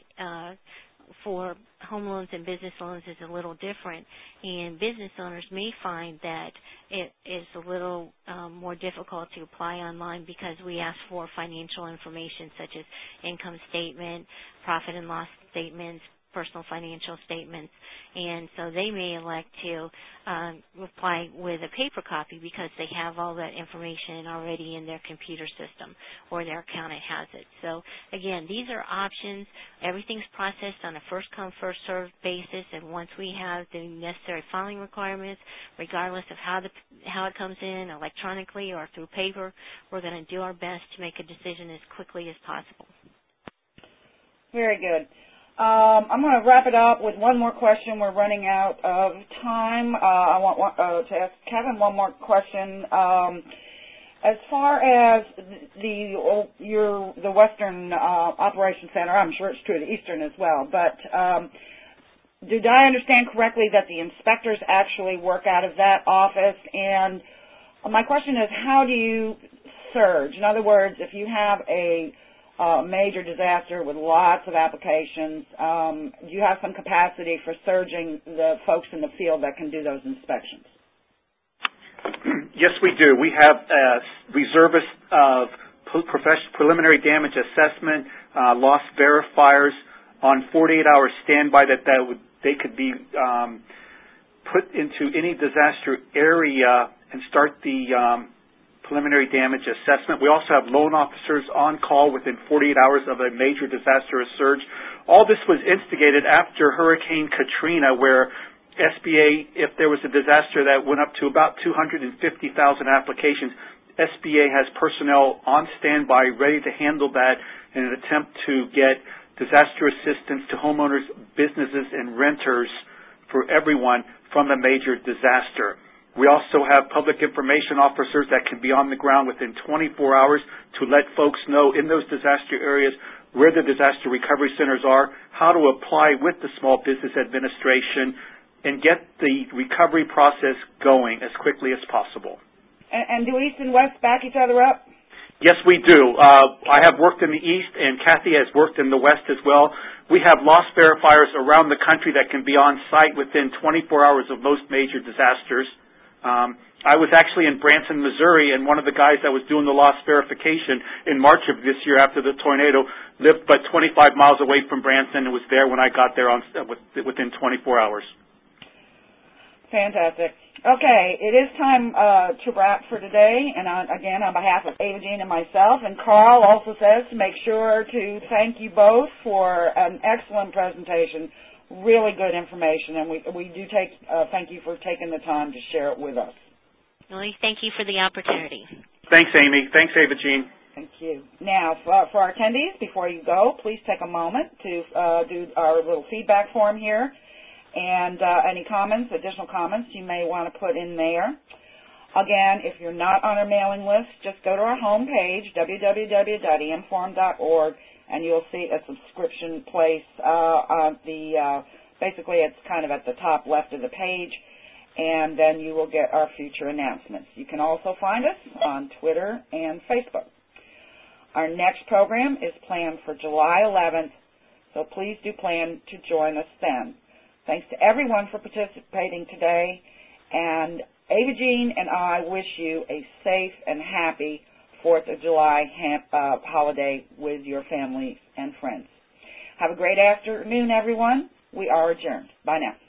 for home loans and business loans is a little different, and business owners may find that it is a little more difficult to apply online because we ask for financial information such as income statement, profit and loss statements, personal financial statements, and so they may elect to apply with a paper copy because they have all that information already in their computer system or their accountant has it. So again, these are options. Everything's processed on a first-come, first-served basis, and once we have the necessary filing requirements, regardless of how it comes in, electronically or through paper, we're going to do our best to make a decision as quickly as possible. Very good. I'm going to wrap it up with one more question. We're running out of time. I want to ask Kevin one more question. as far as the Western Operations Center, I'm sure it's true of the Eastern as well, but did I understand correctly that the inspectors actually work out of that office? And my question is, how do you surge? In other words, if you have a major disaster with lots of applications, do you have some capacity for surging the folks in the field that can do those inspections? Yes, we do. We have reservists of preliminary damage assessment, loss verifiers on 48-hour standby that they could be put into any disaster area and start the preliminary damage assessment. We also have loan officers on call within 48 hours of a major disaster or surge. All this was instigated after Hurricane Katrina, where SBA, if there was a disaster that went up to about 250,000 applications, SBA has personnel on standby ready to handle that in an attempt to get disaster assistance to homeowners, businesses, and renters for everyone from a major disaster. We also have public information officers that can be on the ground within 24 hours to let folks know in those disaster areas where the disaster recovery centers are, how to apply with the Small Business Administration, and get the recovery process going as quickly as possible. And do East and West back each other up? Yes, we do. I have worked in the East, and Kathy has worked in the West as well. We have loss verifiers around the country that can be on site within 24 hours of most major disasters. I was actually in Branson, Missouri, and one of the guys that was doing the loss verification in March of this year after the tornado lived but 25 miles away from Branson and was there when I got there within 24 hours. Fantastic. Okay, it is time to wrap for today, and again, on behalf of Ava Jean and myself, and Carl also says to make sure to thank you both for an excellent presentation, really good information, and we do thank you for taking the time to share it with us. Lily, thank you for the opportunity. Thanks, Amy. Thanks, Ava Jean. Thank you. Now, for our attendees, before you go, please take a moment to do our little feedback form here. And any comments, additional comments you may want to put in there. Again, if you're not on our mailing list, just go to our homepage, www.emforum.org, and you'll see a subscription place. Basically, it's kind of at the top left of the page, and then you will get our future announcements. You can also find us on Twitter and Facebook. Our next program is planned for July 11th, so please do plan to join us then. Thanks to everyone for participating today, and Ava Jean and I wish you a safe and happy 4th of July holiday with your family and friends. Have a great afternoon, everyone. We are adjourned. Bye now.